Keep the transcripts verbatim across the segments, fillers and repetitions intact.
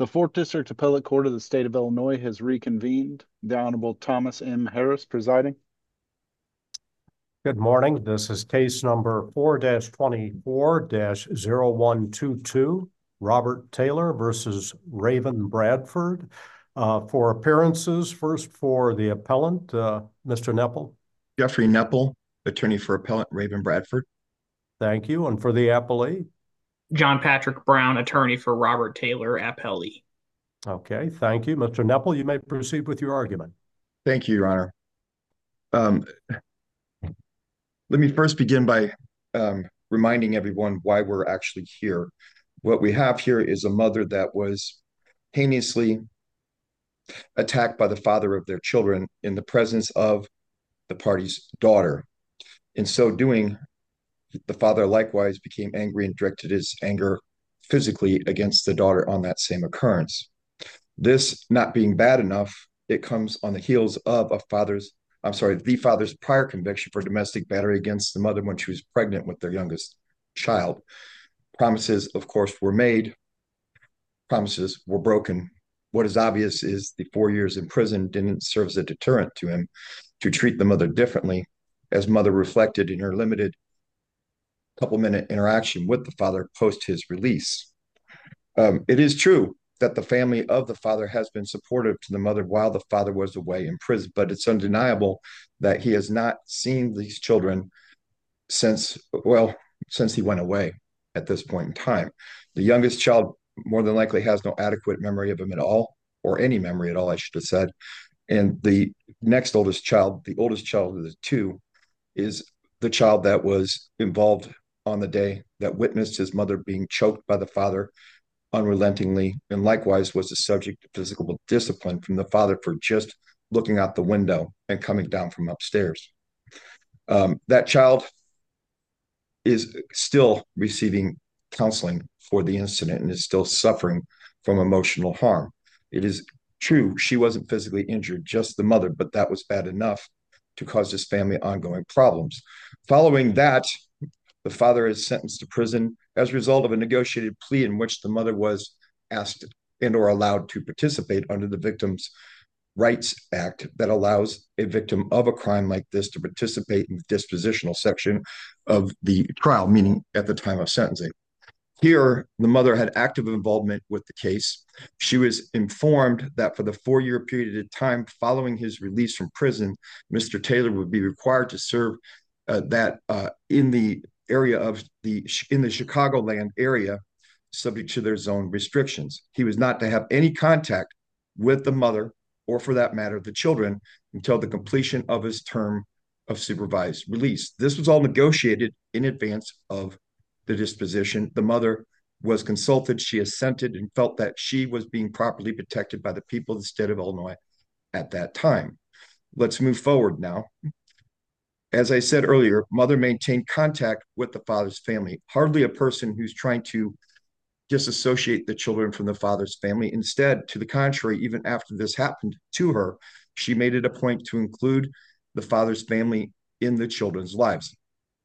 The Fourth District Appellate Court of the State of Illinois has reconvened. The Honorable Thomas M. Harris presiding. Good morning. This is case number four twenty-four zero one two two, Robert Taylor versus Raven Bradford. Uh, for appearances, first for the appellant, uh, Mister Nepple. Jeffrey Nepple, attorney for appellant Raven Bradford. Thank you. And for the appellee? John Patrick Brown, attorney for Robert Taylor, appellee. Okay, thank you. Mister Nepple, you may proceed with your argument. Thank you, Your Honor. Um, let me first begin by um, reminding everyone why we're actually here. What we have here is a mother that was heinously attacked by the father of their children in the presence of the party's daughter. In so doing, the father likewise became angry and directed his anger physically against the daughter on that same occurrence. This not being bad enough, it comes on the heels of a father's, I'm sorry, the father's prior conviction for domestic battery against the mother when she was pregnant with their youngest child. Promises, of course, were made. Promises were broken. What is obvious is the four years in prison didn't serve as a deterrent to him to treat the mother differently, as mother reflected in her limited couple minute interaction with the father post his release. Um, it is true that the family of the father has been supportive to the mother while the father was away in prison, but it's undeniable that he has not seen these children since, well, since he went away at this point in time. The youngest child more than likely has no adequate memory of him at all, or any memory at all, I should have said. And the next oldest child, the oldest child of the two, is the child that was involved on the day that witnessed his mother being choked by the father unrelentingly, and likewise was the subject of physical discipline from the father for just looking out the window and coming down from upstairs. Um, that child is still receiving counseling for the incident and is still suffering from emotional harm. It is true she wasn't physically injured, just the mother, but that was bad enough to cause this family ongoing problems. Following that, the father is sentenced to prison as a result of a negotiated plea in which the mother was asked and or allowed to participate under the Victims' Rights Act that allows a victim of a crime like this to participate in the dispositional section of the trial, meaning at the time of sentencing. Here, the mother had active involvement with the case. She was informed that for the four-year period of time following his release from prison, Mister Taylor would be required to serve uh, that uh, in the area of the in the Chicagoland area, subject to their zone restrictions. He was not to have any contact with the mother, or for that matter, the children, until the completion of his term of supervised release. This was all negotiated in advance of the disposition. The mother was consulted, she assented, and felt that she was being properly protected by the people of the state of Illinois at that time. Let's move forward now. As I said earlier, mother maintained contact with the father's family, hardly a person who's trying to disassociate the children from the father's family. Instead, to the contrary, even after this happened to her, she made it a point to include the father's family in the children's lives.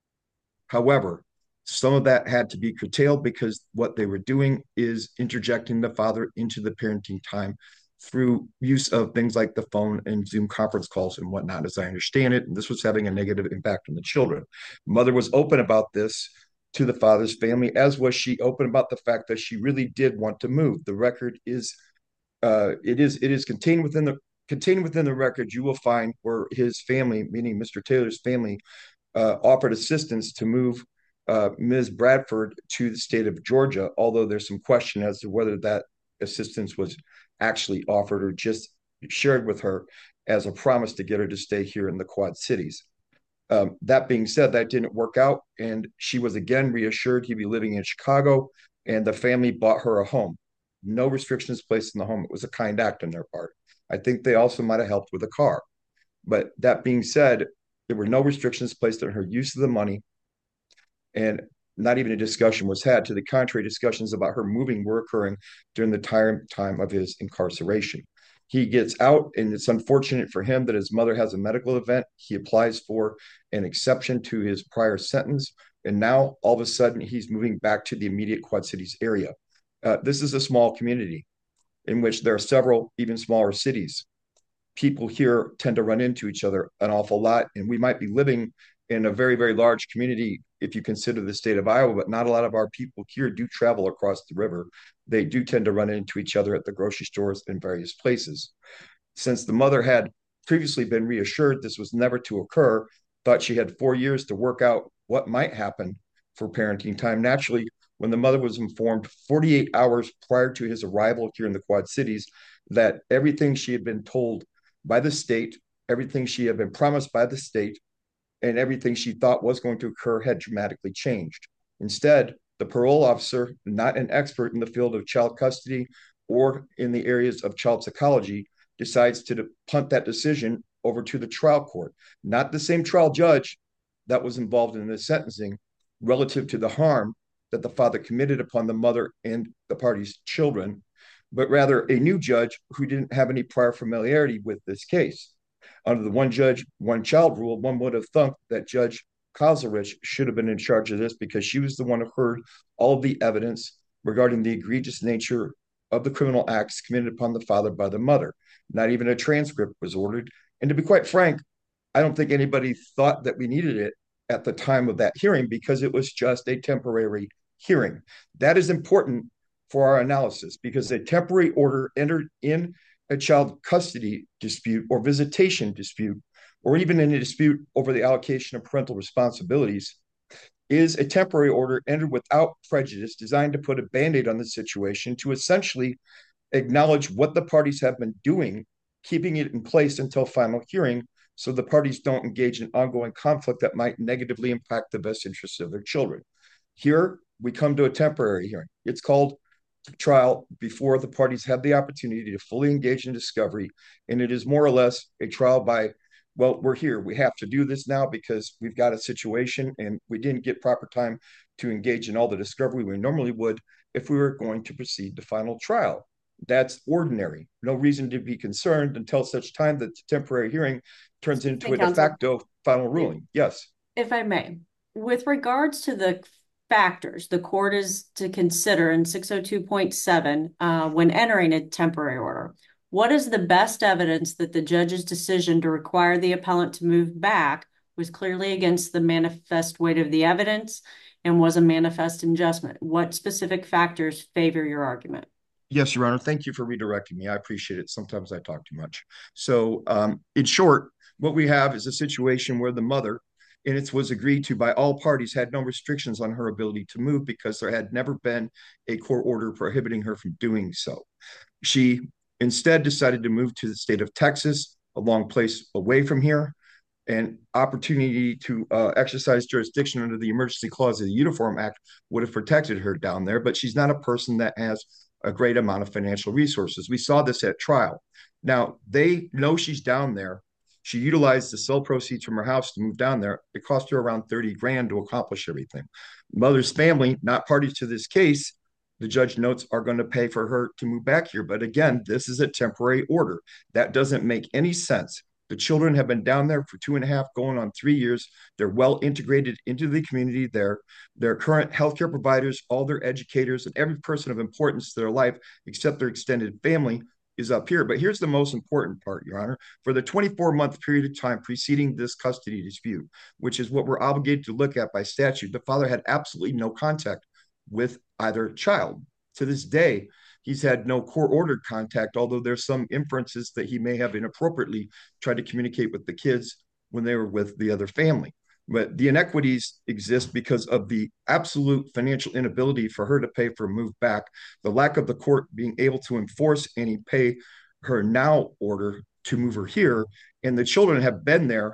However, some of that had to be curtailed because what they were doing is interjecting the father into the parenting time through use of things like the phone and Zoom conference calls and whatnot, as I understand it. And this was having a negative impact on the children. Mother was open about this to the father's family, as was she open about the fact that she really did want to move. The record is, uh, it is, it is contained within the contained within the record. You will find where his family, meaning Mister Taylor's family, uh, offered assistance to move uh, Miz Bradford to the state of Georgia, although there's some question as to whether that assistance was actually offered or just shared with her as a promise to get her to stay here in the Quad Cities. Um, that being said, that didn't work out, and she was again reassured he'd be living in Chicago, and the family bought her a home. No restrictions placed in the home. It was a kind act on their part. I think they also might have helped with a car. But that being said, there were no restrictions placed on her use of the money, and not even a discussion was had. To the contrary, discussions about her moving were occurring during the time, time of his incarceration. He gets out, and it's unfortunate for him that his mother has a medical event. He applies for an exception to his prior sentence, and now all of a sudden he's moving back to the immediate Quad Cities area. Uh, this is a small community. in which there are several even smaller cities. People here tend to run into each other an awful lot, and we might be living in a very, very large community if you consider the state of Iowa, but not a lot of our people here do travel across the river. They do tend to run into each other at the grocery stores and various places. Since the mother had previously been reassured this was never to occur, thought she had four years to work out what might happen for parenting time. Naturally, when the mother was informed forty-eight hours prior to his arrival here in the Quad Cities that everything she had been told by the state, everything she had been promised by the state, and everything she thought was going to occur had dramatically changed. Instead, the parole officer, not an expert in the field of child custody or in the areas of child psychology, decides to punt that decision over to the trial court, not the same trial judge that was involved in the sentencing relative to the harm that the father committed upon the mother and the party's children, but rather a new judge who didn't have any prior familiarity with this case. Under the one judge, one child rule, one would have thought that Judge Kozlerich should have been in charge of this because she was the one who heard all of the evidence regarding the egregious nature of the criminal acts committed upon the father by the mother. Not even a transcript was ordered. And to be quite frank, I don't think anybody thought that we needed it at the time of that hearing because it was just a temporary hearing. That is important for our analysis because a temporary order entered in a child custody dispute or visitation dispute, or even in a dispute over the allocation of parental responsibilities, is a temporary order entered without prejudice designed to put a Band-Aid on the situation to essentially acknowledge what the parties have been doing, keeping it in place until final hearing so the parties don't engage in ongoing conflict that might negatively impact the best interests of their children. Here, we come to a temporary hearing. It's called trial before the parties have the opportunity to fully engage in discovery. And it is more or less a trial by, well, we're here. We have to do this now because we've got a situation and we didn't get proper time to engage in all the discovery we normally would if we were going to proceed to final trial. That's ordinary. No reason to be concerned until such time that the temporary hearing turns into Hey, a de Counsel. facto final ruling. Yes. If I may, with regards to the factors the court is to consider in six oh two point seven uh, when entering a temporary order, what is the best evidence that the judge's decision to require the appellant to move back was clearly against the manifest weight of the evidence and was a manifest injustice? What specific factors favor your argument? Yes, Your Honor. Thank you for redirecting me. I appreciate it. Sometimes I talk too much. So, um, in short, what we have is a situation where the mother, and it was agreed to by all parties, had no restrictions on her ability to move because there had never been a court order prohibiting her from doing so. She instead decided to move to the state of Texas, a long place away from here, and opportunity to uh, exercise jurisdiction under the emergency clause of the Uniform Act would have protected her down there, but she's not a person that has a great amount of financial resources. We saw this at trial. Now, they know she's down there. She utilized the sale proceeds from her house to move down there. It cost her around thirty grand to accomplish everything. Mother's family, not parties to this case, the judge notes, are going to pay for her to move back here. But again, this is a temporary order. That doesn't make any sense. The children have been down there for two and a half, going on three years. They're well integrated into the community there. Their current healthcare providers, all their educators, and every person of importance to their life, except their extended family, is up here. But here's the most important part, Your Honor. For the twenty-four month period of time preceding this custody dispute, which is what we're obligated to look at by statute, the father had absolutely no contact with either child. To this day, he's had no court-ordered contact, although there's some inferences that he may have inappropriately tried to communicate with the kids when they were with the other family. But the inequities exist because of the absolute financial inability for her to pay for a move back, the lack of the court being able to enforce any pay her now order to move her here, and the children have been there,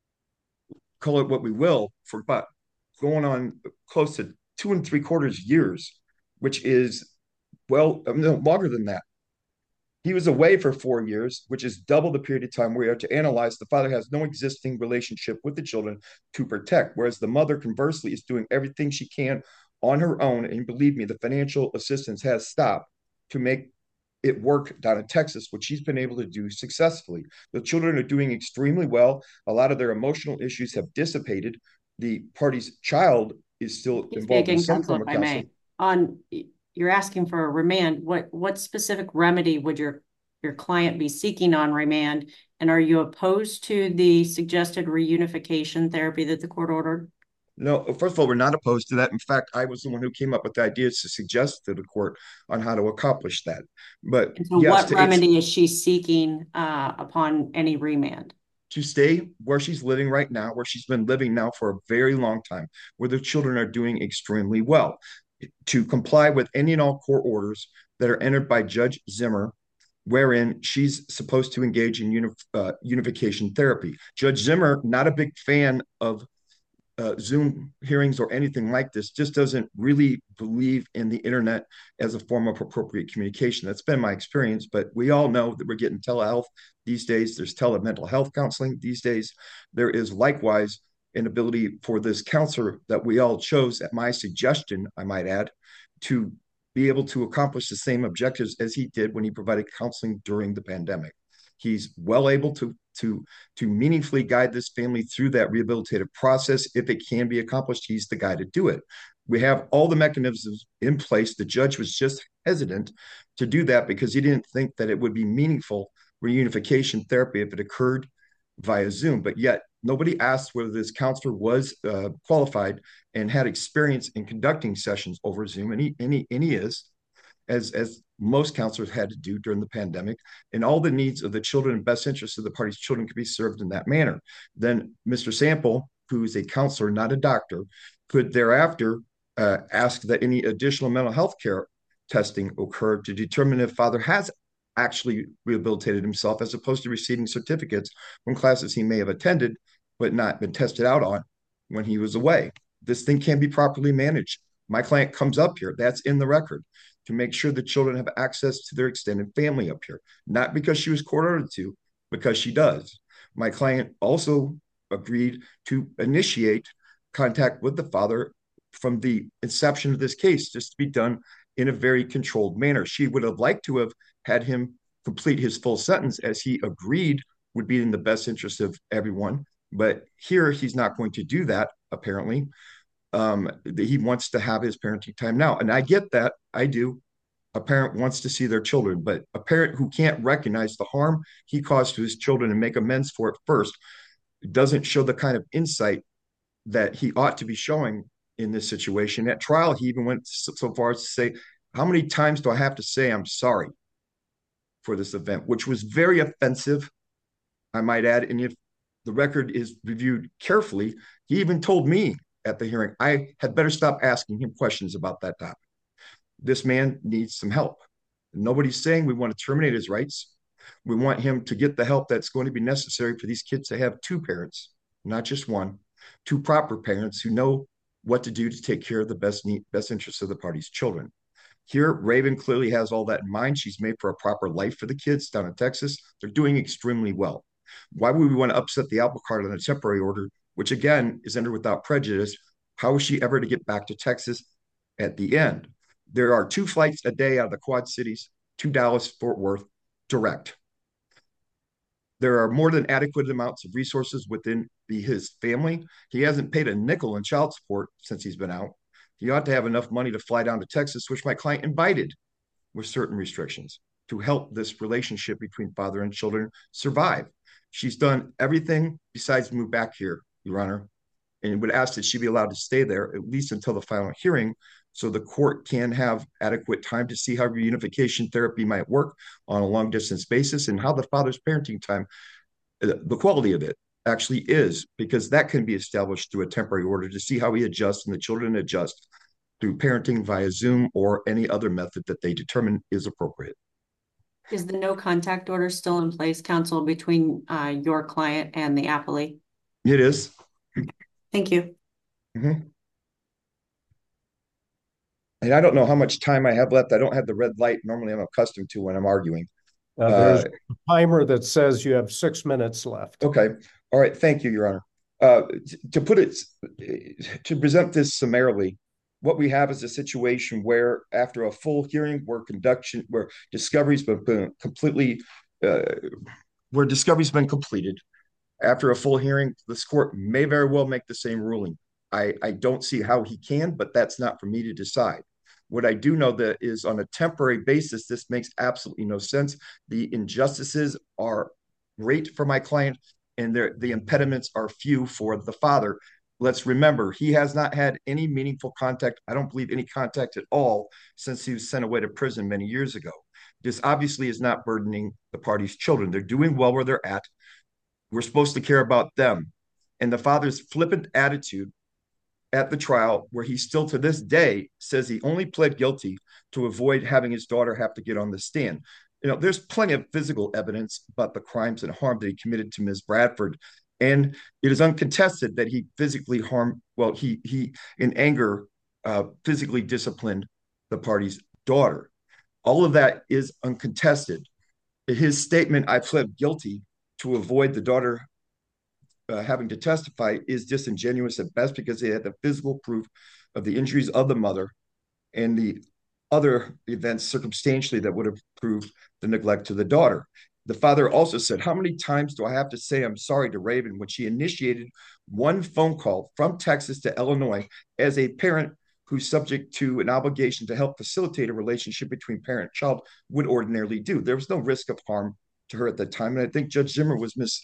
call it what we will, for about going on close to two and three quarters years, which is, well, no, longer than that. He was away for four years, which is double the period of time we are to analyze. The father has no existing relationship with the children to protect, whereas the mother, conversely, is doing everything she can on her own. And believe me, the financial assistance has stopped to make it work down in Texas, which she's been able to do successfully. The children are doing extremely well. A lot of their emotional issues have dissipated. The party's child is still Keep involved in speaking, some Counsel, form if of I may. counseling. On you're asking for a remand. What what specific remedy would your your client be seeking on remand? And are you opposed to the suggested reunification therapy that the court ordered? No, first of all, we're not opposed to that. In fact, I was the one who came up with the ideas to suggest to the court on how to accomplish that. But And so yes, what to, it's remedy is she seeking uh, upon any remand? to stay where she's living right now, where she's been living now for a very long time, where the children are doing extremely well, to comply with any and all court orders that are entered by Judge Zimmer, wherein she's supposed to engage in uni- uh, unification therapy. Judge Zimmer, not a big fan of uh, Zoom hearings or anything like this, just doesn't really believe in the internet as a form of appropriate communication. That's been my experience, but we all know that we're getting telehealth these days. There's telemental health counseling these days. There is likewise an ability for this counselor that we all chose at my suggestion, I might add, to be able to accomplish the same objectives as he did when he provided counseling during the pandemic. He's well able to to to meaningfully guide this family through that rehabilitative process. If it can be accomplished, he's the guy to do it. We have all the mechanisms in place. The judge was just hesitant to do that because he didn't think that it would be meaningful reunification therapy if it occurred via Zoom. But yet nobody asked whether this counselor was uh, qualified and had experience in conducting sessions over Zoom, and he, and he, and he is, as as most counselors had to do during the pandemic, and all the needs of the children and best interests of the party's children could be served in that manner. Then Mister Sample, who is a counselor, not a doctor, could thereafter uh, ask that any additional mental health care testing occur to determine if father has actually rehabilitated himself, as opposed to receiving certificates from classes he may have attended but not been tested out on when he was away. This thing can be properly managed. My client comes up here, that's in the record, to make sure the children have access to their extended family up here, not because she was court ordered to, because she does. My client also agreed to initiate contact with the father from the inception of this case, just to be done in a very controlled manner. She would have liked to have had him complete his full sentence, as he agreed would be in the best interest of everyone. But here he's not going to do that, apparently. Um, he wants to have his parenting time now. And I get that. I do. A parent wants to see their children, but a parent who can't recognize the harm he caused to his children and make amends for it first doesn't show the kind of insight that he ought to be showing in this situation. At trial, he even went so far as to say, how many times do I have to say I'm sorry for this event, which was very offensive, I might add. And if the record is reviewed carefully, he even told me at the hearing I had better stop asking him questions about that topic. This man needs some help. Nobody's saying we want to terminate his rights. We want him to get the help that's going to be necessary for these kids to have two parents, not just one, two proper parents who know what to do to take care of the best need, best interests of the party's children. Here, Raven clearly has all that in mind. She's made for a proper life for the kids down in Texas. They're doing extremely well. Why would we want to upset the apple cart on a temporary order, which again is entered without prejudice? How is she ever to get back to Texas at the end? There are two flights a day out of the Quad Cities to Dallas, Fort Worth, direct. There are more than adequate amounts of resources within the, his family. He hasn't paid a nickel in child support since he's been out. He ought to have enough money to fly down to Texas, which my client invited with certain restrictions, to help this relationship between father and children survive. She's done everything besides move back here, Your Honor, and would ask that she be allowed to stay there at least until the final hearing, so the court can have adequate time to see how reunification therapy might work on a long distance basis, and how the father's parenting time, the quality of it actually is, because that can be established through a temporary order to see how he adjusts and the children adjust through parenting via Zoom or any other method that they determine is appropriate. Is the no contact order still in place, counsel, between uh, your client and the appellee? It is. Thank you. Mm-hmm. And I don't know how much time I have left. I don't have the red light normally I'm accustomed to when I'm arguing. Uh, there's uh, a timer that says you have six minutes left. Okay. All right. Thank you, Your Honor. Uh, to put it, to present this summarily, what we have is a situation where, after a full hearing, where conduction, where discovery's been completely, uh, where discovery's been completed, after a full hearing, this court may very well make the same ruling. I, I don't see how he can, but that's not for me to decide. What I do know that is on a temporary basis, this makes absolutely no sense. The injustices are great for my client, and the impediments are few for the father. Let's remember, he has not had any meaningful contact, I don't believe any contact at all, since he was sent away to prison many years ago. This obviously is not burdening the party's children. They're doing well where they're at. We're supposed to care about them. And the father's flippant attitude at the trial, where he still to this day says he only pled guilty to avoid having his daughter have to get on the stand. You know, there's plenty of physical evidence about the crimes and harm that he committed to Miz Bradford. And it is uncontested that he physically harmed, well, he, he in anger, uh, physically disciplined the party's daughter. All of that is uncontested. His statement, I pled guilty to avoid the daughter uh, having to testify, is disingenuous at best, because they had the physical proof of the injuries of the mother and the other events circumstantially that would have proved the neglect to the daughter. The father also said, how many times do I have to say I'm sorry to Raven when she initiated one phone call from Texas to Illinois as a parent who's subject to an obligation to help facilitate a relationship between parent and child would ordinarily do? There was no risk of harm to her at that time. And I think Judge Zimmer was mis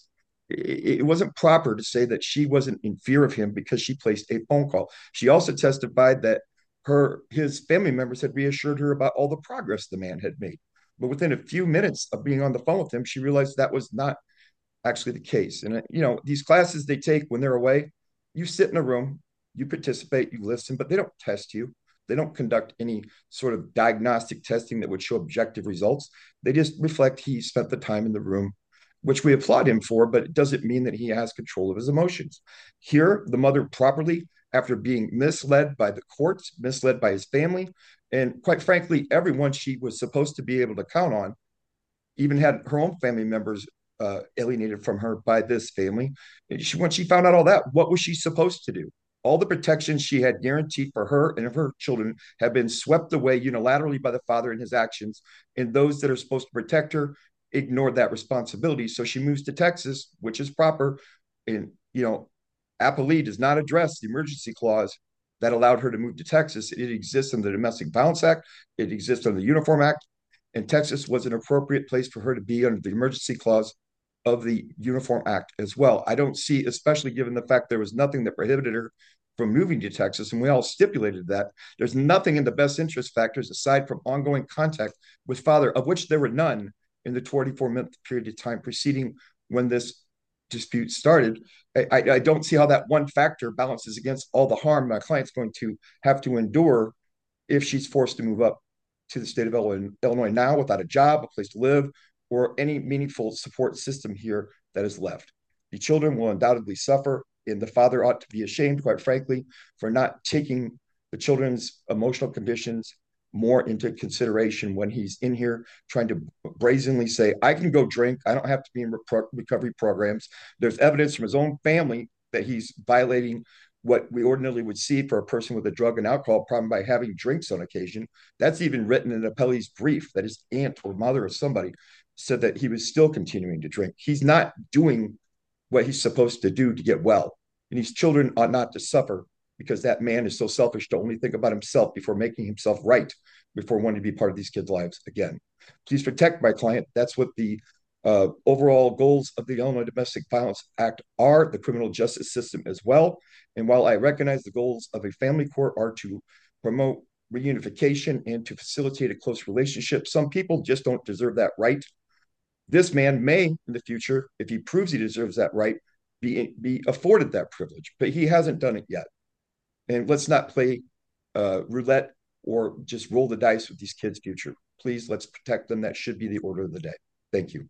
it wasn't proper to say that she wasn't in fear of him because she placed a phone call. She also testified that her his family members had reassured her about all the progress the man had made. But within a few minutes of being on the phone with him, she realized that was not actually the case. And, you know, these classes they take when they're away, you sit in a room, you participate, you listen, but they don't test you. They don't conduct any sort of diagnostic testing that would show objective results. They just reflect he spent the time in the room, which we applaud him for, but it doesn't mean that he has control of his emotions. Here, the mother properly, after being misled by the courts, misled by his family, and quite frankly, everyone she was supposed to be able to count on, even had her own family members uh, alienated from her by this family. She, when she found out all that, what was she supposed to do? All the protections she had guaranteed for her and her children have been swept away unilaterally by the father and his actions, and those that are supposed to protect her ignored that responsibility. So she moves to Texas, which is proper. And, you know, Applee does not address the emergency clause that allowed her to move to Texas. It exists in the Domestic Violence Act. It exists under the Uniform Act. And Texas was an appropriate place for her to be under the emergency clause of the Uniform Act as well. I don't see, especially given the fact there was nothing that prohibited her from moving to Texas, and we all stipulated that, there's nothing in the best interest factors aside from ongoing contact with father, of which there were none in the twenty-four month period of time preceding when this dispute started. I, I, I don't see how that one factor balances against all the harm my client's going to have to endure if she's forced to move up to the state of Illinois now without a job, a place to live, or any meaningful support system here that is left. The children will undoubtedly suffer, and the father ought to be ashamed, quite frankly, for not taking the children's emotional conditions more into consideration when he's in here trying to brazenly say, I can go drink, I don't have to be in re- recovery programs. There's evidence from his own family that he's violating what we ordinarily would see for a person with a drug and alcohol problem by having drinks on occasion. That's even written in Appellee's brief that his aunt or mother or somebody said that he was still continuing to drink. He's not doing what he's supposed to do to get well. And these children ought not to suffer because that man is so selfish to only think about himself before making himself right, before wanting to be part of these kids' lives again. Please protect my client. That's what the uh, overall goals of the Illinois Domestic Violence Act are, the criminal justice system as well. And while I recognize the goals of a family court are to promote reunification and to facilitate a close relationship, some people just don't deserve that right. This man may, in the future, if he proves he deserves that right, be, be afforded that privilege, but he hasn't done it yet. And let's not play uh, roulette or just roll the dice with these kids' future. Please, let's protect them. That should be the order of the day. Thank you.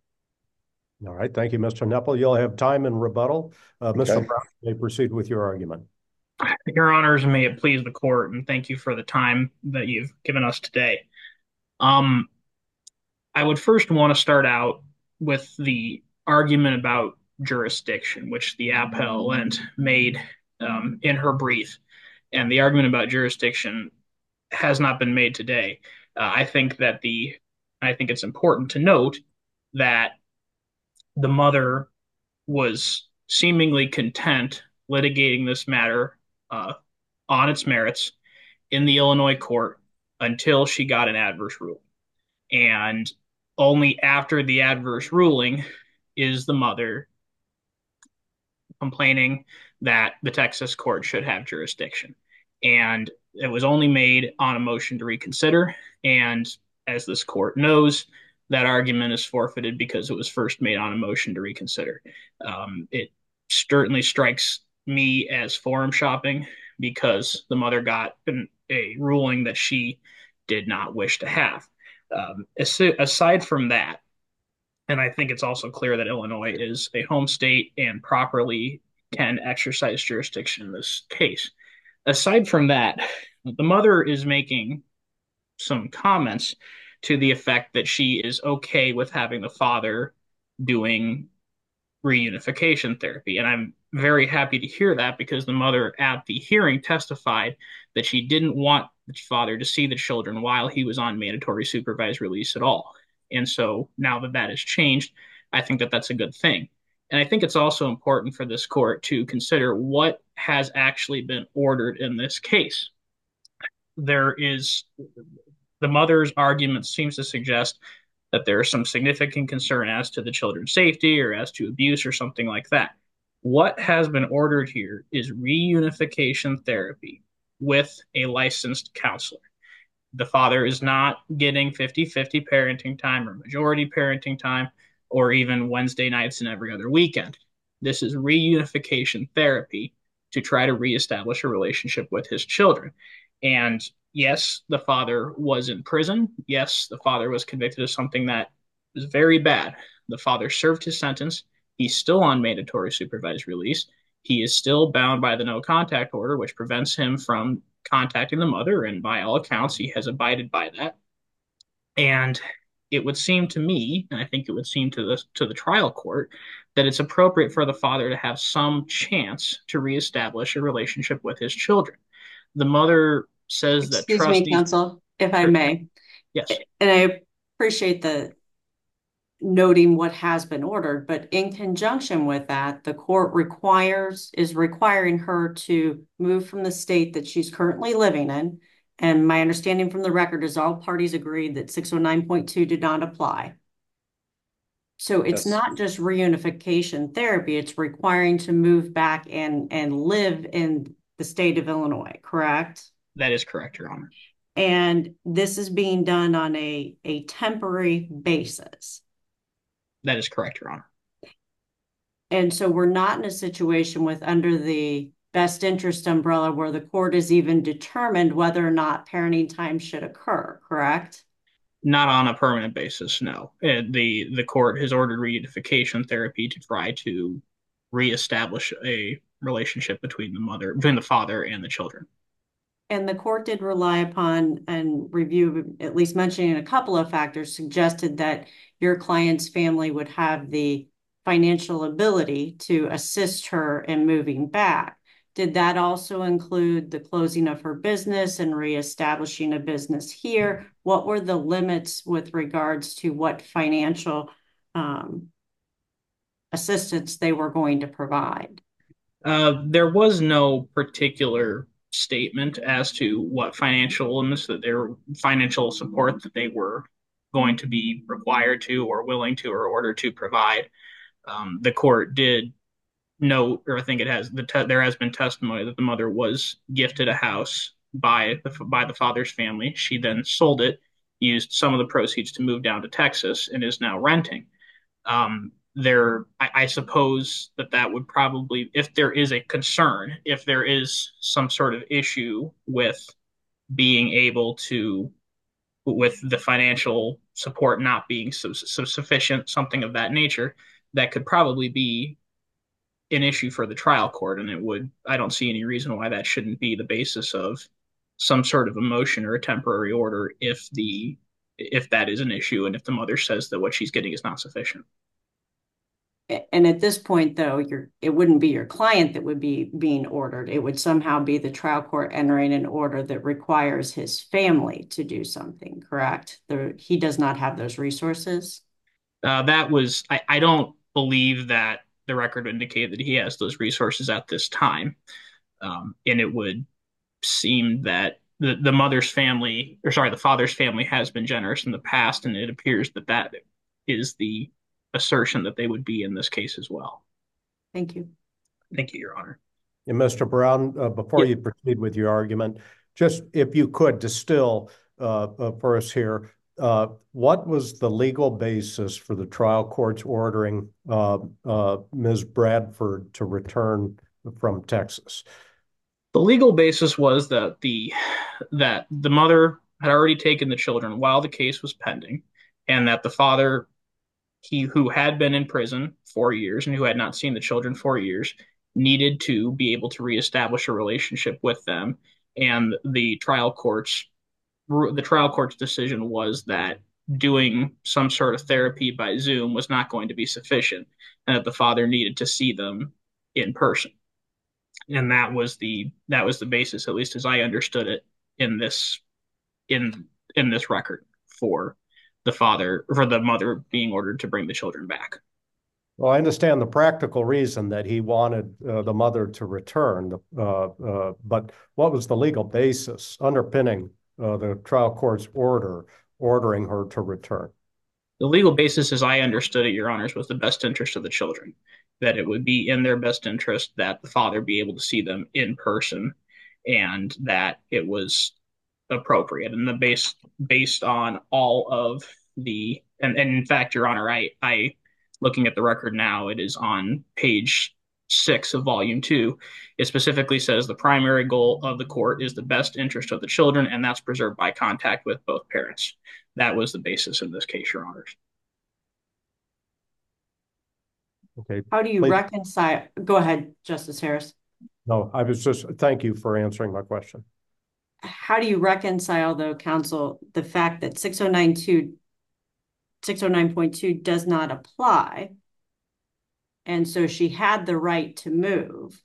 All right. Thank you, Mister Knepple. You'll have time in rebuttal. Uh, okay. Mister Brown, you may proceed with your argument. Your honors, may it please the court, and thank you for the time that you've given us today. Um, I would first want to start out with the argument about jurisdiction, which the appellant made um, in her brief. And the argument about jurisdiction has not been made today. Uh, I think that the, I think it's important to note that the mother was seemingly content litigating this matter uh, on its merits in the Illinois court until she got an adverse ruling. And only after the adverse ruling is the mother complaining that the Texas court should have jurisdiction. And it was only made on a motion to reconsider. And as this court knows, that argument is forfeited because it was first made on a motion to reconsider. Um, it certainly strikes me as forum shopping because the mother got an, a ruling that she did not wish to have. Um, aside from that, and I think it's also clear that Illinois is a home state and properly can exercise jurisdiction in this case. Aside from that, the mother is making some comments to the effect that she is okay with having the father doing reunification therapy. And I'm very happy to hear that because the mother at the hearing testified that she didn't want the father to see the children while he was on mandatory supervised release at all. And so now that that has changed, I think that that's a good thing. And I think it's also important for this court to consider what has actually been ordered in this case. There is the mother's argument seems to suggest that there is some significant concern as to the children's safety or as to abuse or something like that. What has been ordered here is reunification therapy with a licensed counselor. The father is not getting fifty-fifty parenting time or majority parenting time or even Wednesday nights and every other weekend. This is reunification therapy to try to reestablish a relationship with his children. And yes, the father was in prison. Yes, the father was convicted of something that was very bad. The father served his sentence. He's still on mandatory supervised release. He is still bound by the no contact order, which prevents him from contacting the mother. And by all accounts, he has abided by that. And it would seem to me, and I think it would seem to the, to the trial court, that it's appropriate for the father to have some chance to reestablish a relationship with his children. The mother says that Excuse trustees... me, counsel, if I may. Yes. And I appreciate the noting what has been ordered, but in conjunction with that, the court requires, is requiring her to move from the state that she's currently living in. And my understanding from the record is all parties agreed that six oh nine point two did not apply. So it's Yes. not just reunification therapy, it's requiring to move back and, and live in the state of Illinois, correct? That is correct, Your Honor. And this is being done on a, a temporary basis. That is correct, Your Honor. And so we're not in a situation with under the best interest umbrella where the court has even determined whether or not parenting time should occur, correct? Not on a permanent basis, no. Uh, The the court has ordered reunification therapy to try to reestablish a relationship between the mother, between the father and the children. And the court did rely upon and review, at least mentioning a couple of factors, suggested that your client's family would have the financial ability to assist her in moving back. Did that also include the closing of her business and reestablishing a business here? What were the limits with regards to what financial um, assistance they were going to provide? Uh, there was no particular statement as to what financial limits that their financial support that they were going to be required to or willing to or ordered to provide. Um, the court did note, or I think it has the te- there has been testimony that the mother was gifted a house by the by the father's family. She then sold it, used some of the proceeds to move down to Texas, and is now renting. Um, there, I, I suppose that that would probably, if there is a concern, if there is some sort of issue with being able to, with the financial support not being so, so sufficient, something of that nature, that could probably be an issue for the trial court. And it would, I don't see any reason why that shouldn't be the basis of some sort of a motion or a temporary order if the, if that is an issue and if the mother says that what she's getting is not sufficient. And at this point, though, you're, it wouldn't be your client that would be being ordered. It would somehow be the trial court entering an order that requires his family to do something, correct? The, he does not have those resources? Uh, that was, I, I don't believe that the record indicated that he has those resources at this time. Um, and it would seem that the, the mother's family, or sorry, the father's family has been generous in the past, and it appears that that is the assertion that they would be in this case as well. Thank you. Thank you, Your Honor. And Mister Brown, uh, before Yeah. you proceed with your argument, just if you could distill uh, uh, for us here, uh, what was the legal basis for the trial court's ordering uh, uh, Miz Bradford to return from Texas? The legal basis was that the that the mother had already taken the children while the case was pending, and that the father, he who had been in prison four years and who had not seen the children for years, needed to be able to reestablish a relationship with them. And the trial court's the trial court's decision was that doing some sort of therapy by Zoom was not going to be sufficient, and that the father needed to see them in person. And that was the that was the basis, at least as I understood it, in this in in this record for the father for the mother being ordered to bring the children back. Well, I understand the practical reason that he wanted uh, the mother to return, uh, uh, but what was the legal basis underpinning uh, the trial court's order ordering her to return? The legal basis, as I understood it, Your Honors, was the best interest of the children, that it would be in their best interest that the father be able to see them in person, and that it was appropriate. And the base based on all of the and, and in fact, Your Honor, I I looking at the record now, it is on page six of volume two. It specifically says the primary goal of the court is the best interest of the children, and that's preserved by contact with both parents. That was the basis in this case, Your Honors. Okay. How do you Please. reconcile? Go ahead, Justice Harris. No, I was just, thank you for answering my question. How do you reconcile, though, counsel, the fact that six oh nine point two does not apply, and so she had the right to move,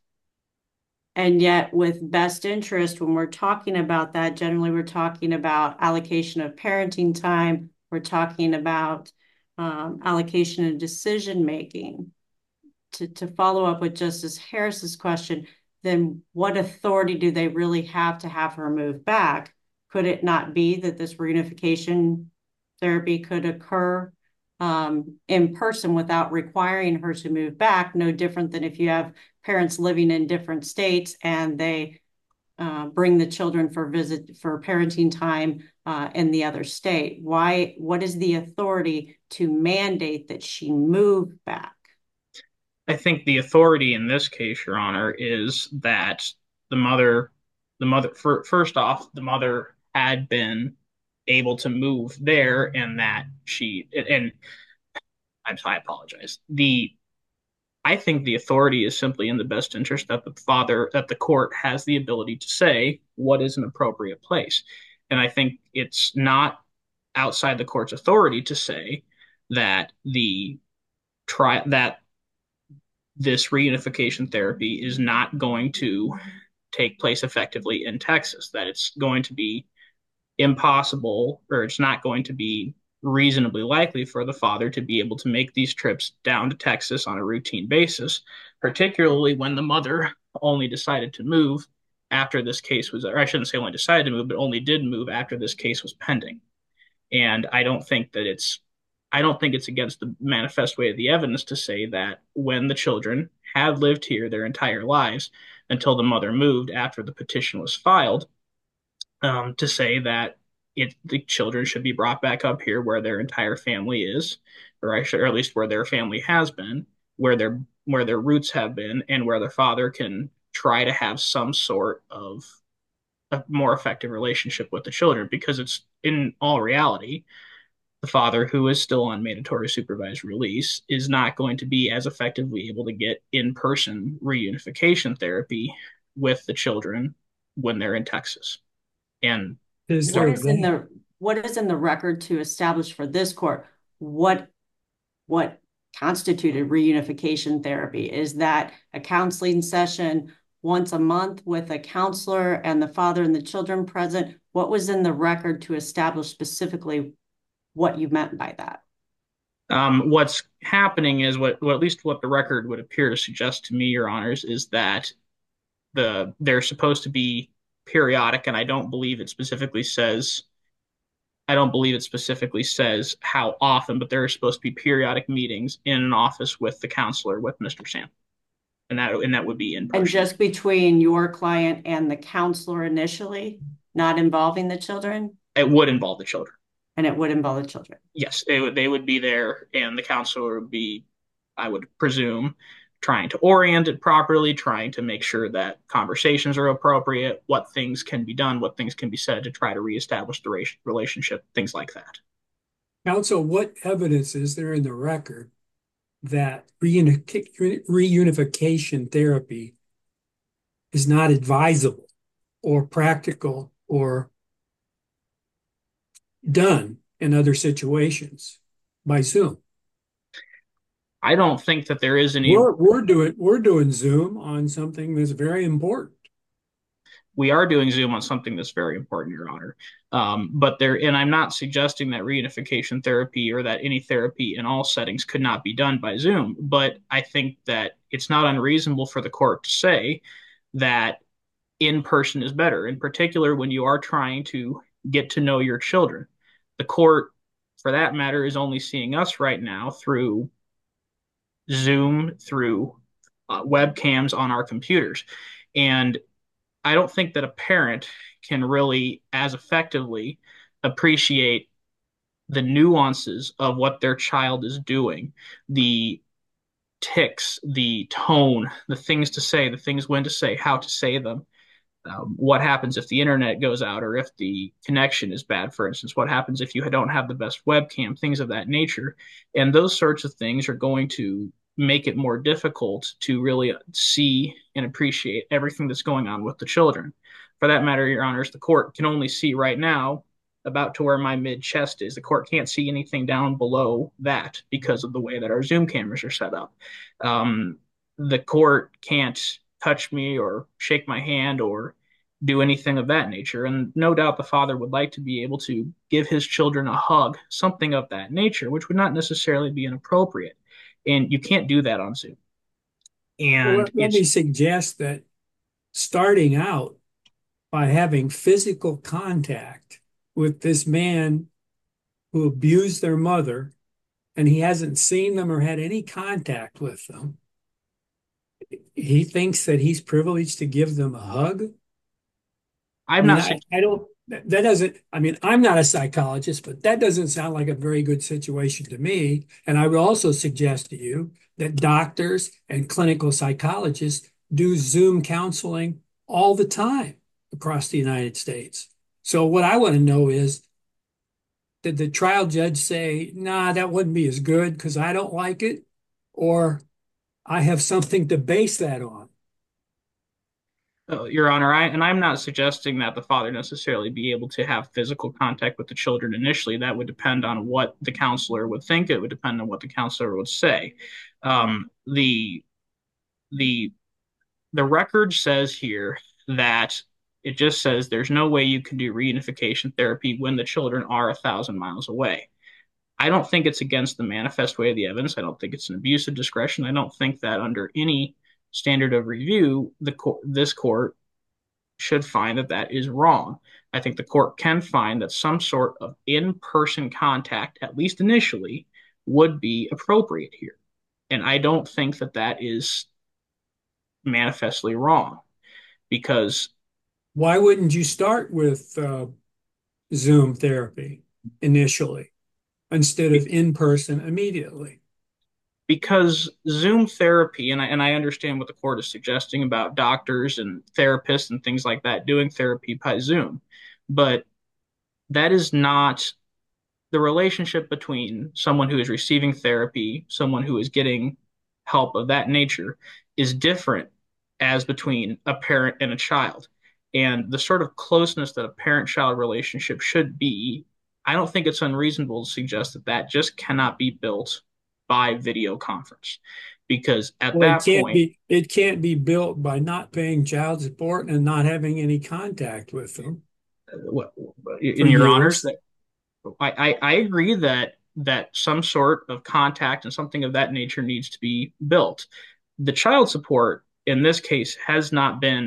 and yet with best interest, when we're talking about that, generally we're talking about allocation of parenting time, we're talking about um, allocation of decision making. To, to follow up with Justice Harris's question, then what authority do they really have to have her move back? Could it not be that this reunification therapy could occur um, in person without requiring her to move back? No different than if you have parents living in different states and they uh, bring the children for visit for parenting time uh, in the other state. Why? What is the authority to mandate that she move back? I think the authority in this case, Your Honor, is that the mother, the mother, for, first off, the mother had been able to move there, and that she, and I'm sorry, I apologize. The, I think the authority is simply in the best interest that the father, that the court has the ability to say what is an appropriate place. And I think it's not outside the court's authority to say that the try that this reunification therapy is not going to take place effectively in Texas, that it's going to be impossible, or it's not going to be reasonably likely for the father to be able to make these trips down to Texas on a routine basis, particularly when the mother only decided to move after this case was, or I shouldn't say only decided to move, but only did move after this case was pending. And I don't think that it's I don't think it's against the manifest way of the evidence to say that when the children had lived here their entire lives until the mother moved after the petition was filed, um, to say that it the children should be brought back up here where their entire family is, or I should, or at least where their family has been, where their where their roots have been, and where their father can try to have some sort of a more effective relationship with the children, because it's in all reality the father, who is still on mandatory supervised release, is not going to be as effectively able to get in-person reunification therapy with the children when they're in Texas. And is what is in the what is in the record to establish for this court what what constituted reunification therapy? Is that a counseling session once a month with a counselor and the father and the children present? What was in the record to establish specifically what you meant by that? Um, what's happening is what, well, at least what the record would appear to suggest to me, Your Honors, is that the they're supposed to be periodic, and I don't believe it specifically says I don't believe it specifically says how often, but there are supposed to be periodic meetings in an office with the counselor, with Mister Sam. And that and that would be in person. And just between your client and the counselor initially, not involving the children? It would involve the children. And it would involve the children. Yes, they would they would be there, and the counselor would be, I would presume, trying to orient it properly, trying to make sure that conversations are appropriate, what things can be done, what things can be said to try to reestablish the relationship, things like that. Counsel, what evidence is there in the record that reuni reunification therapy is not advisable or practical or done in other situations by Zoom? I don't think that there is any. We're, we're doing we're doing Zoom on something that's very important. We are doing Zoom on something that's very important, Your Honor. Um, but there, and I'm not suggesting that reunification therapy or that any therapy in all settings could not be done by Zoom. But I think that it's not unreasonable for the court to say that in person is better, in particular when you are trying to get to know your children. The court, for that matter, is only seeing us right now through Zoom, through uh, webcams on our computers. And I don't think that a parent can really as effectively appreciate the nuances of what their child is doing, the tics, the tone, the things to say, the things when to say, how to say them. Um, what happens if the internet goes out or if the connection is bad, for instance? What happens if you don't have the best webcam, things of that nature? And those sorts of things are going to make it more difficult to really see and appreciate everything that's going on with the children. For that matter, Your Honors, the court can only see right now about to where my mid chest is. The court can't see anything down below that because of the way that our Zoom cameras are set up. Um, the court can't touch me or shake my hand or do anything of that nature. And no doubt the father would like to be able to give his children a hug, something of that nature, which would not necessarily be inappropriate. And you can't do that on Zoom. And well, let me suggest that starting out by having physical contact with this man who abused their mother, and he hasn't seen them or had any contact with them, he thinks that he's privileged to give them a hug. I'm I mean, not. I, I don't. That doesn't. I mean, I'm not a psychologist, but that doesn't sound like a very good situation to me. And I would also suggest to you that doctors and clinical psychologists do Zoom counseling all the time across the United States. So what I want to know is, did the trial judge say, nah, that wouldn't be as good because I don't like it? Or I have something to base that on? Uh, Your Honor, I, and I'm not suggesting that the father necessarily be able to have physical contact with the children initially. That would depend on what the counselor would think. It would depend on what the counselor would say. Um, the the the record says here that it just says there's no way you can do reunification therapy when the children are a thousand miles away. I don't think it's against the manifest way of the evidence. I don't think it's an abuse of discretion. I don't think that under any standard of review, the court, this court should find that that is wrong. I think the court can find that some sort of in-person contact, at least initially, would be appropriate here. And I don't think that that is manifestly wrong, because why wouldn't you start with uh, Zoom therapy initially instead of in-person immediately? Because Zoom therapy, and I, and I understand what the court is suggesting about doctors and therapists and things like that doing therapy by Zoom, but that is not the relationship between someone who is receiving therapy, someone who is getting help of that nature, is different as between a parent and a child. And the sort of closeness that a parent-child relationship should be, I don't think it's unreasonable to suggest that that just cannot be built by video conference, because at well, that it can't point, be, it can't be built by not paying child support and not having any contact with them. Well, in your honors, that I, I, I agree that that some sort of contact and something of that nature needs to be built. The child support in this case has not been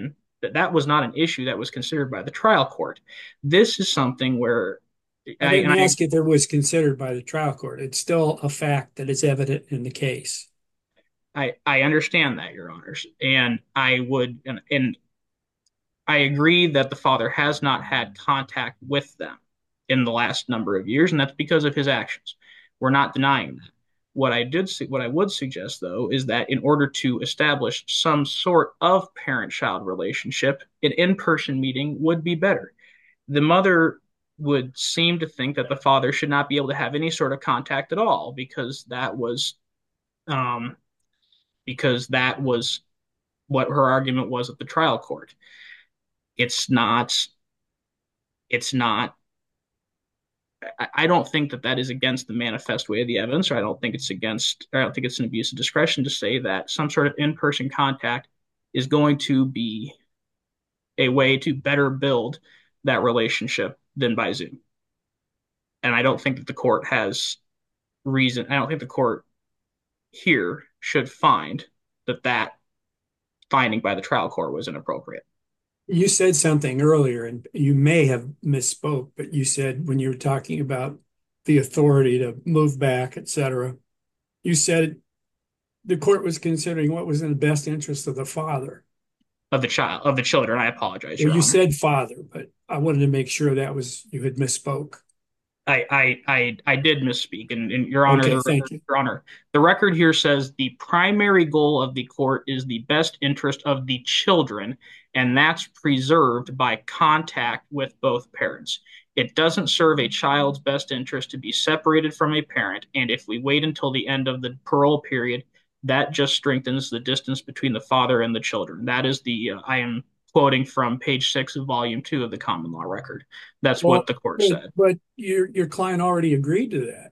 that that was not an issue that was considered by the trial court. This is something where I I, didn't and I, ask if it was considered by the trial court. It's still a fact that is evident in the case. I, I understand that, Your Honors, and I would, and, and I agree that the father has not had contact with them in the last number of years, and that's because of his actions. We're not denying that. What I did, what I would suggest, though, is that in order to establish some sort of parent-child relationship, an in-person meeting would be better. The mother would seem to think that the father should not be able to have any sort of contact at all because that was, um, because that was what her argument was at the trial court. It's not, it's not I don't think that that is against the manifest way of the evidence, or I don't think it's against, or I don't think it's an abuse of discretion to say that some sort of in-person contact is going to be a way to better build that relationship than by Zoom. And I don't think that the court has reason, I don't think the court here should find that that finding by the trial court was inappropriate. You said something earlier, and you may have misspoke, but you said when you were talking about the authority to move back, et cetera, you said the court was considering what was in the best interest of the father. Of the child, of the children. I apologize, Well, Your you Honor. said father, but I wanted to make sure that was you had misspoke. I, I, I, I did misspeak, and, and Your Honor, Okay, the, thank you. Your Honor, the record here says the primary goal of the court is the best interest of the children, and that's preserved by contact with both parents. It doesn't serve a child's best interest to be separated from a parent, and if we wait until the end of the parole period, that just strengthens the distance between the father and the children. That is the, uh, I am quoting from page six of volume two of the common law record. That's Well, what the court but, said. but your your client already agreed to that.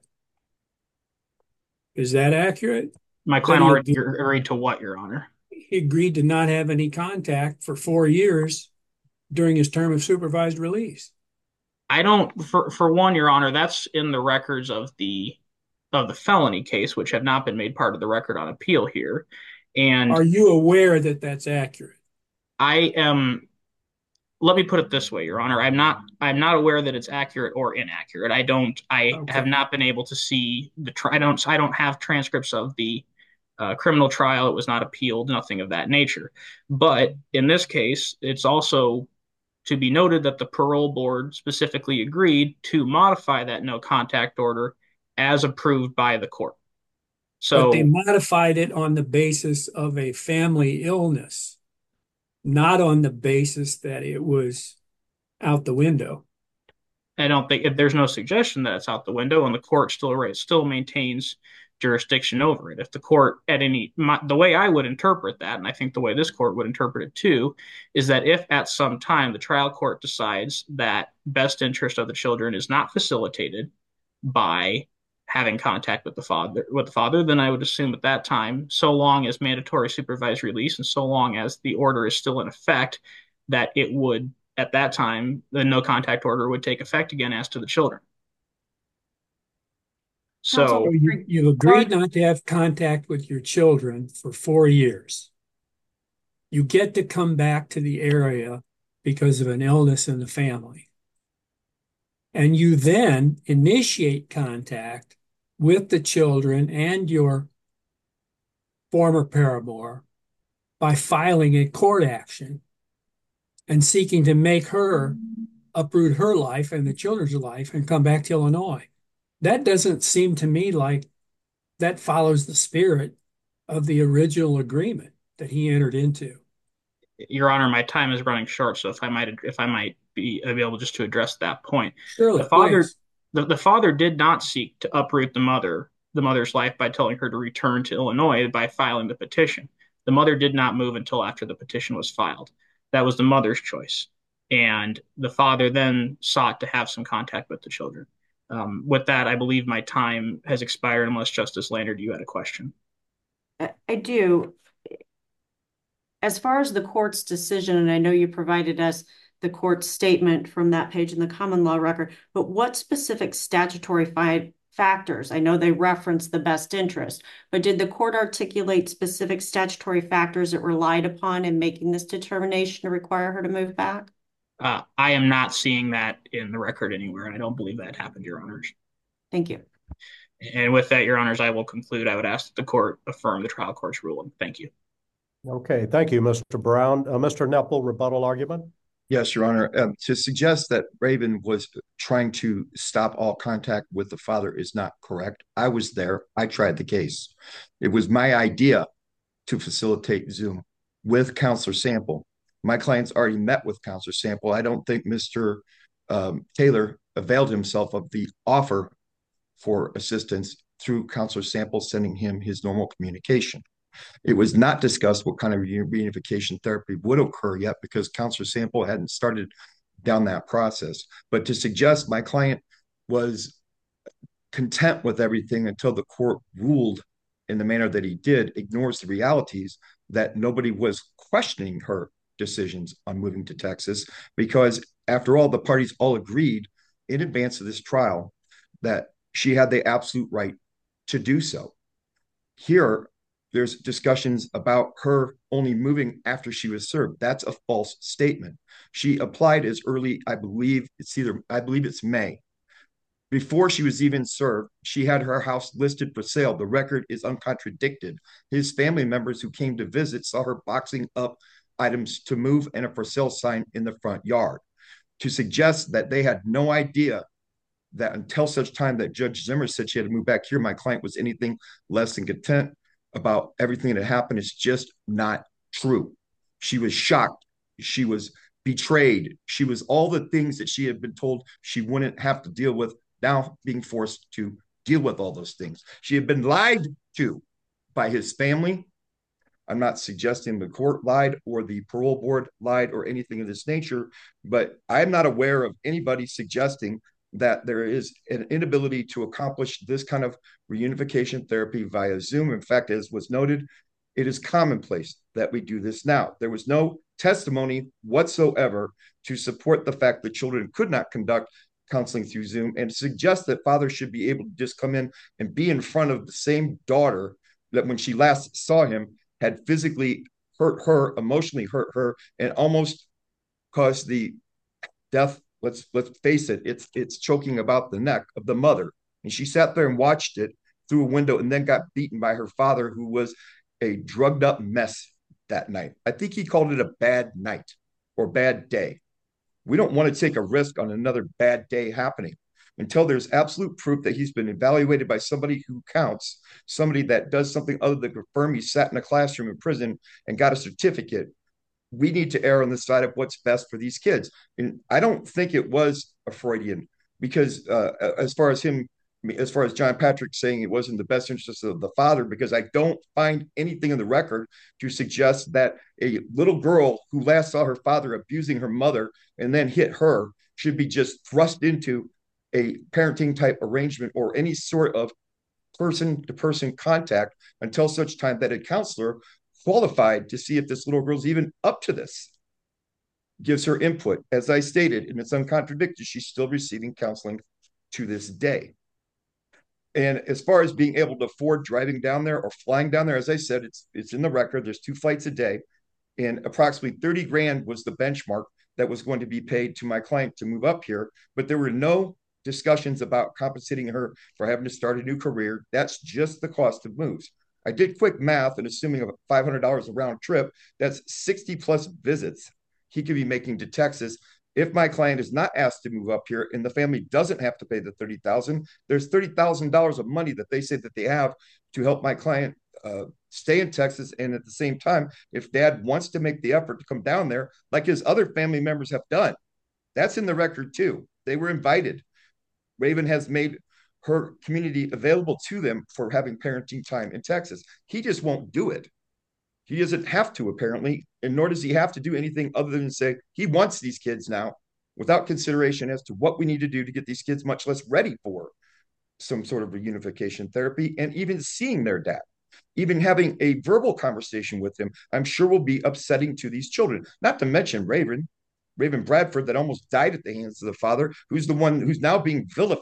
Is that accurate? My client That he already agreed- agreed to what, Your Honor? He agreed to not have any contact for four years during his term of supervised release. I don't, for for one, Your Honor, that's in the records of the of the felony case, which have not been made part of the record on appeal here. And Are you aware that that's accurate? I am, let me put it this way, Your Honor. I'm not I'm not aware that it's accurate or inaccurate. I don't I Okay. have not been able to see the tri- I don't I don't have transcripts of the uh, criminal trial. It was not appealed, nothing of that nature. But in this case, it's also to be noted that the parole board specifically agreed to modify that no contact order as approved by the court. But they So modified it on the basis of a family illness, not on the basis that it was out the window. I don't think if there's no suggestion that it's out the window, and the court still still maintains jurisdiction over it. If the court at any my, the way I would interpret that, and I think the way this court would interpret it too, is that if at some time the trial court decides that best interest of the children is not facilitated by having contact with the father with the father, then I would assume at that time, so long as mandatory supervised release and so long as the order is still in effect, that it would at that time the no contact order would take effect again as to the children. So So you, you agreed not to have contact with your children for four years. You get to come back to the area because of an illness in the family. And you then initiate contact with the children and your former paramour by filing a court action and seeking to make her uproot her life and the children's life and come back to Illinois. That doesn't seem to me like that follows the spirit of the original agreement that he entered into. Your Honor, my time is running short, so if I might, if I might be available just to address that point, Surely, the father, please. the, the father did not seek to uproot the mother, the mother's life by telling her to return to Illinois by filing the petition. The mother did not move until after the petition was filed. That was the mother's choice, and the father then sought to have some contact with the children. Um, with that, I believe my time has expired. Unless Justice Landry, you had a question. I do. As far as the court's decision, and I know you provided us the court's statement from that page in the common law record, but what specific statutory fi factors? I know they reference the best interest, but did the court articulate specific statutory factors it relied upon in making this determination to require her to move back? Uh, I am not seeing that in the record anywhere, and I don't believe that happened, Your Honors. Thank you. And with that, Your Honors, I will conclude. I would ask that the court affirm the trial court's ruling. Thank you. Okay, thank you, Mister Brown. Uh, Mister Nepple, rebuttal argument? Yes, Your Honor. Um, to suggest that Raven was trying to stop all contact with the father is not correct. I was there. I tried the case. It was my idea to facilitate Zoom with Counselor Sample. My client's already met with Counselor Sample. I don't think Mister Um, Taylor availed himself of the offer for assistance through Counselor Sample sending him his normal communication. It was not discussed what kind of reunification therapy would occur yet because Counselor Sample hadn't started down that process. But to suggest my client was content with everything until the court ruled in the manner that he did ignores the realities that nobody was questioning her decisions on moving to Texas, because after all, the parties all agreed in advance of this trial that she had the absolute right to do so. Here, there's discussions about her only moving after she was served. That's a false statement. She applied as early, I believe it's either, I believe it's May. Before she was even served, she had her house listed for sale. The record is uncontradicted. His family members who came to visit saw her boxing up items to move and a for sale sign in the front yard. To suggest that they had no idea that until such time that Judge Zimmer said she had to move back here, my client was anything less than content about everything that happened is just not true. She was shocked. She was betrayed. She was all the things that she had been told she wouldn't have to deal with, now being forced to deal with all those things. She had been lied to by his family. I'm not suggesting the court lied or the parole board lied or anything of this nature, but I'm not aware of anybody suggesting that there is an inability to accomplish this kind of reunification therapy via Zoom. In fact, as was noted, it is commonplace that we do this now. There was no testimony whatsoever to support the fact that children could not conduct counseling through Zoom, and to suggest that fathers should be able to just come in and be in front of the same daughter that when she last saw him had physically hurt her, emotionally hurt her, and almost caused the death. Let's let's face it, it's it's choking about the neck of the mother. And she sat there and watched it through a window and then got beaten by her father, who was a drugged up mess that night. I think he called it a bad night or bad day. We don't want to take a risk on another bad day happening until there's absolute proof that he's been evaluated by somebody who counts, somebody that does something other than confirm he sat in a classroom in prison and got a certificate. We need to err on the side of what's best for these kids. And I don't think it was a Freudian, because uh, as far as him, as far as John Patrick saying it wasn't the best interest of the father, because I don't find anything in the record to suggest that a little girl who last saw her father abusing her mother and then hit her should be just thrust into a parenting type arrangement or any sort of person to person contact until such time that a counselor qualified to see if this little girl's even up to this gives her input. As I stated, and it's uncontradicted, she's still receiving counseling to this day. And as far as being able to afford driving down there or flying down there, as I said, it's it's in the record. There's two flights a day, and approximately thirty grand was the benchmark that was going to be paid to my client to move up here. But there were no discussions about compensating her for having to start a new career. That's just the cost of moves. I did quick math, and assuming five hundred dollars a round trip, that's sixty plus visits he could be making to Texas. If my client is not asked to move up here and the family doesn't have to pay the thirty thousand dollars, there's thirty thousand dollars of money that they say that they have to help my client uh, stay in Texas. And at the same time, if dad wants to make the effort to come down there, like his other family members have done, that's in the record too. They were invited. Raven has made her community available to them for having parenting time in Texas. He just won't do it. He doesn't have to, apparently, and nor does he have to do anything other than say he wants these kids now without consideration as to what we need to do to get these kids much less ready for some sort of reunification therapy and even seeing their dad. Even having a verbal conversation with him, I'm sure will be upsetting to these children, not to mention Raven, Raven Bradford, that almost died at the hands of the father, who's the one who's now being vilified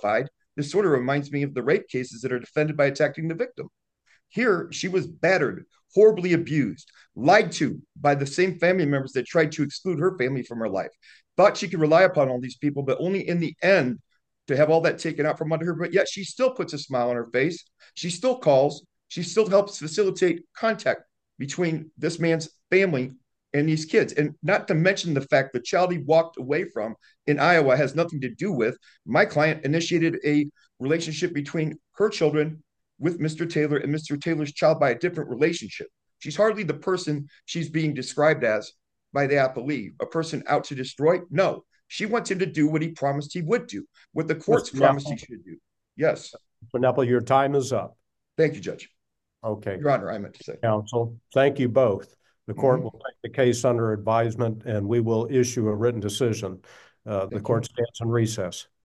This sort of reminds me of the rape cases that are defended by attacking the victim. Here, she was battered, horribly abused, lied to by the same family members that tried to exclude her family from her life. Thought she could rely upon all these people, but only in the end to have all that taken out from under her. But yet she still puts a smile on her face. She still calls. She still helps facilitate contact between this man's family and these kids. And not to mention the fact the child he walked away from in Iowa has nothing to do with. My client initiated a relationship between her children with Mister Taylor and Mister Taylor's child by a different relationship. She's hardly the person she's being described as by the appellee, a person out to destroy. No, she wants him to do what he promised he would do, what the courts Mister promised Nepple. he should do. Yes. Mister Nepple, your time is up. Thank you, Judge. Okay. Your Honor, I meant to say. Counsel, thank you both. The court Mhm. will take the case under advisement and we will issue a written decision. Uh, the Thank you. court stands in recess.